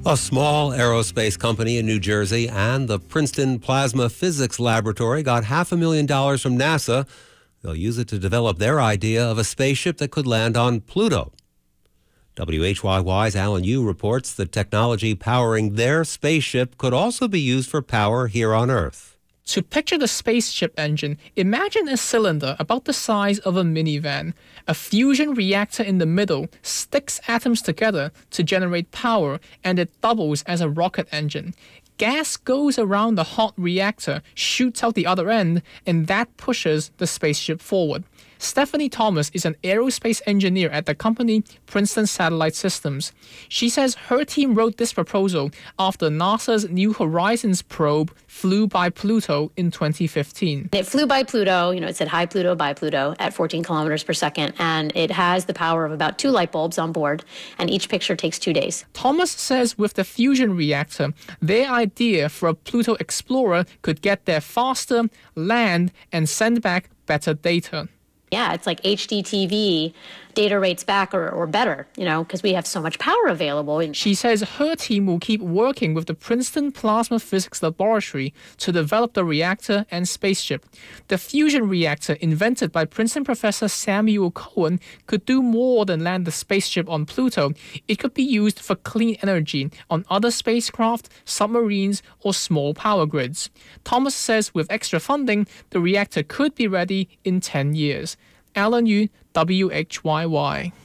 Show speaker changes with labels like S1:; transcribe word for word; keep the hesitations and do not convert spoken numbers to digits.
S1: A small aerospace company in New Jersey and the Princeton Plasma Physics Laboratory got half a million dollars from NASA. They'll use it to develop their idea of a spaceship that could land on Pluto. W H Y Y's Alan Yu reports the technology powering their spaceship could also be used for power here on Earth.
S2: To picture the spaceship engine, imagine a cylinder about the size of a minivan. A fusion reactor in the middle sticks atoms together to generate power, and it doubles as a rocket engine. Gas goes around the hot reactor, shoots out the other end, and that pushes the spaceship forward. Stephanie Thomas is an aerospace engineer at the company Princeton Satellite Systems. She says her team wrote this proposal after NASA's New Horizons probe flew by Pluto in twenty fifteen.
S3: It flew by Pluto, you know, it said hi Pluto, bye Pluto at fourteen kilometers per second, and it has the power of about two light bulbs on board, and each picture takes two days.
S2: Thomas says with the fusion reactor, their idea for a Pluto Explorer could get there faster, land, and send back better data.
S3: Yeah, it's like H D T V data rates back or, or better, you know, because we have so much power available.
S2: She says her team will keep working with the Princeton Plasma Physics Laboratory to develop the reactor and spaceship. The fusion reactor, invented by Princeton professor Samuel Cohen, could do more than land the spaceship on Pluto. It could be used for clean energy on other spacecraft, submarines, or small power grids. Thomas says with extra funding, the reactor could be ready in ten years. Alan Yu, W H Y Y.